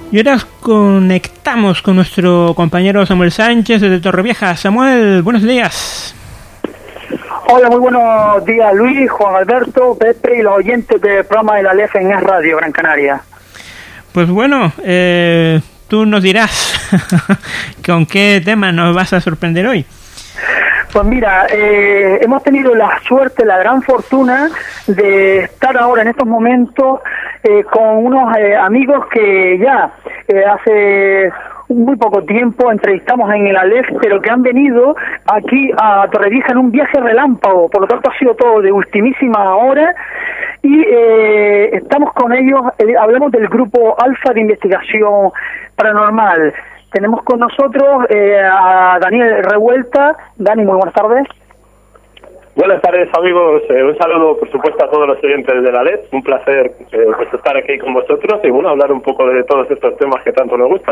Y ahora conectamos con nuestro compañero Samuel Sánchez desde Torrevieja. Samuel, buenos días. Hola, muy buenos días Luis, Juan Alberto, Pepe y los oyentes del programa de la LEF en Es Radio Gran Canaria. Pues bueno, tú nos dirás con qué tema nos vas a sorprender hoy. Pues mira, hemos tenido la suerte, la gran fortuna de estar ahora en estos momentos con unos amigos que ya hace muy poco tiempo entrevistamos en el ALEF, pero que han venido aquí a Torrevieja en un viaje relámpago, por lo tanto ha sido todo de ultimísima hora y estamos con ellos, hablamos del grupo Alfa de Investigación Paranormal. Tenemos con nosotros a Daniel Revuelta. Dani, muy buenas tardes. Buenas tardes, amigos. Un saludo, por supuesto, a todos los oyentes de la LED. Un placer pues estar aquí con vosotros y bueno, hablar un poco de todos estos temas que tanto nos gustan.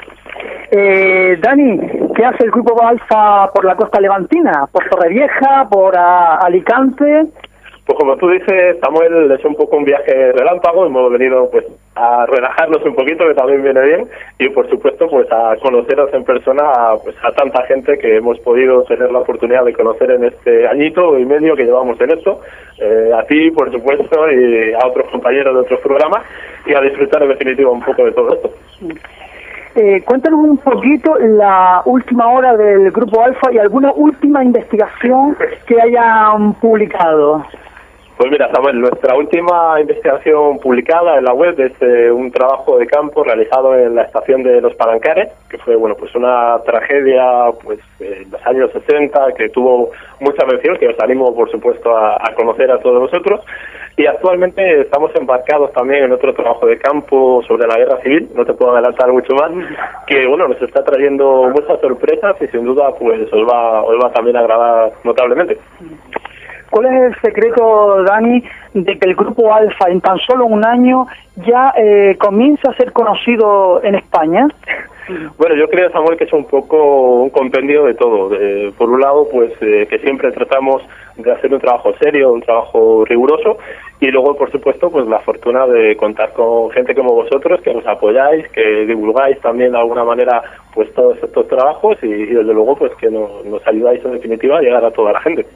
Dani, ¿qué hace el grupo Alfa por la costa levantina? ¿Por Torrevieja? ¿Por Alicante? Pues como tú dices, Samuel, es un poco un viaje relámpago. Hemos venido pues a relajarnos un poquito, que también viene bien, y por supuesto pues a conoceros en persona a tanta gente que hemos podido tener la oportunidad de conocer en este añito y medio que llevamos en esto, a ti por supuesto y a otros compañeros de otros programas, y a disfrutar en definitiva un poco de todo esto. Cuéntanos un poquito la última hora del Grupo Alfa y alguna última investigación que hayan publicado. Pues mira, Samuel, nuestra última investigación publicada en la web es un trabajo de campo realizado en la estación de Los Palancares, que fue bueno pues una tragedia pues en los años 60 que tuvo mucha mención, que os animo por supuesto a conocer a todos vosotros. Y actualmente estamos embarcados también en otro trabajo de campo sobre la guerra civil, no te puedo adelantar mucho más, que bueno nos está trayendo muchas sorpresas y sin duda pues os va también a agradar notablemente. ¿Cuál es el secreto, Dani, de que el Grupo Alfa en tan solo un año ya comienza a ser conocido en España? Bueno, yo creo, Samuel, que es un poco un compendio de todo. Por un lado, pues que siempre tratamos de hacer un trabajo serio, un trabajo riguroso, y luego, por supuesto, pues la fortuna de contar con gente como vosotros, que nos apoyáis, que divulgáis también de alguna manera pues todos estos trabajos y desde luego pues que nos ayudáis en definitiva a llegar a toda la gente.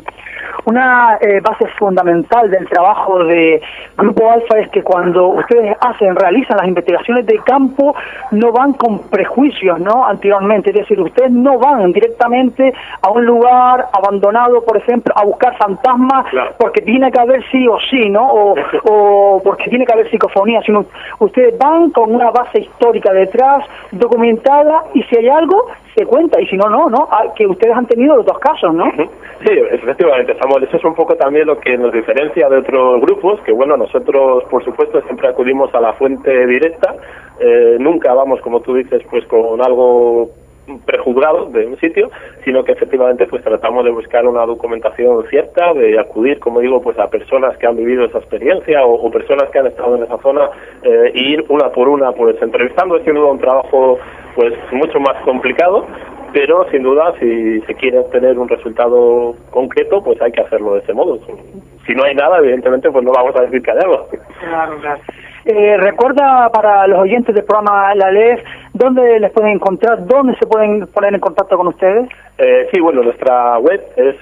Una base fundamental del trabajo de Grupo Alfa es que cuando ustedes realizan las investigaciones de campo, no van con prejuicios, ¿no? Anteriormente, es decir, ustedes no van directamente a un lugar abandonado, por ejemplo, a buscar fantasmas, claro, porque tiene que haber sí o sí, ¿no? O porque tiene que haber psicofonía, sino ustedes van con una base histórica detrás, documentada, y si hay algo, se cuenta, y si no, no, que ustedes han tenido los dos casos, ¿no? Sí, efectivamente, Samuel, eso es un poco también lo que nos diferencia de otros grupos, que bueno, nosotros por supuesto siempre acudimos a la fuente directa, nunca vamos, como tú dices, pues con algo prejuzgado de un sitio, sino que efectivamente pues tratamos de buscar una documentación cierta, de acudir, como digo, pues a personas que han vivido esa experiencia o personas que han estado en esa zona, e ir una por una pues entrevistando. Es sin duda un trabajo pues mucho más complicado, pero sin duda si se quiere obtener un resultado concreto pues hay que hacerlo de ese modo. Si no hay nada, evidentemente pues no vamos a decir que hay algo. Claro. Recuerda para los oyentes del programa La LEF, ¿dónde les pueden encontrar? ¿Dónde se pueden poner en contacto con ustedes? Sí, bueno, nuestra web es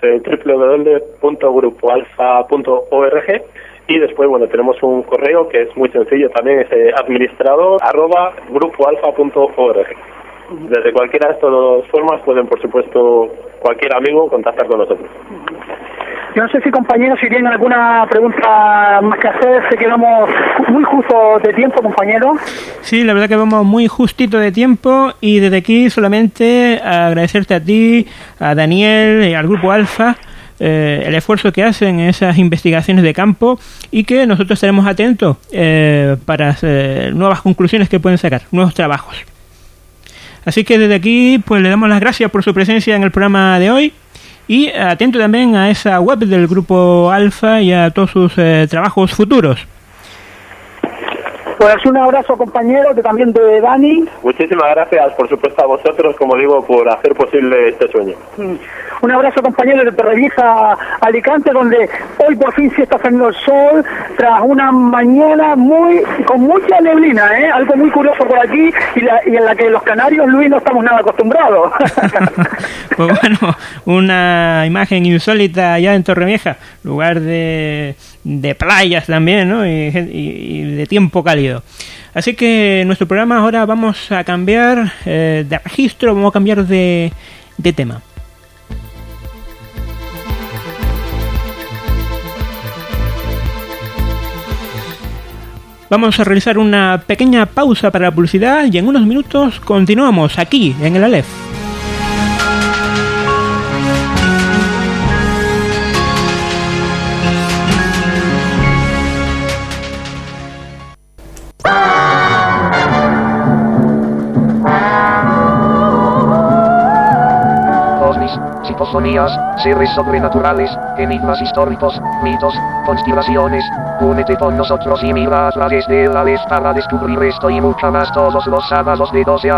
www.grupoalfa.org y después, bueno, tenemos un correo que es muy sencillo también, es administrador@grupoalfa.org. Desde cualquiera de estas dos formas pueden, por supuesto, cualquier amigo contactar con nosotros. Yo no sé si, compañeros, si tienen alguna pregunta más que hacer. Sé que vamos muy justo de tiempo, compañeros. Sí, la verdad que vamos muy justito de tiempo, y desde aquí solamente agradecerte a ti, a Daniel y al Grupo Alfa el esfuerzo que hacen en esas investigaciones de campo, y que nosotros estaremos atentos para nuevas conclusiones que pueden sacar, nuevos trabajos. Así que desde aquí pues le damos las gracias por su presencia en el programa de hoy, y atento también a esa web del Grupo Alfa y a todos sus trabajos futuros. Pues un abrazo, compañero, también de Dani. Muchísimas gracias, por supuesto, a vosotros, como digo, por hacer posible este sueño. Un abrazo, compañero, de Torrevieja, Alicante, donde hoy por fin sí está saliendo el sol, tras una mañana con mucha neblina, algo muy curioso por aquí, y en la que los canarios, Luis, no estamos nada acostumbrados. Pues bueno, una imagen insólita allá en Torrevieja, lugar de playas también, ¿no? Y de tiempo cálido. Así que en nuestro programa ahora vamos a cambiar de registro, vamos a cambiar de tema. Vamos a realizar una pequeña pausa para la publicidad y en unos minutos continuamos aquí en el Aleph. Psicofonías, seres sobrenaturales, enigmas históricos, mitos, conspiraciones. Únete con nosotros y mira a través de la Aleph para descubrir esto y mucho más todos los sábados de 12 a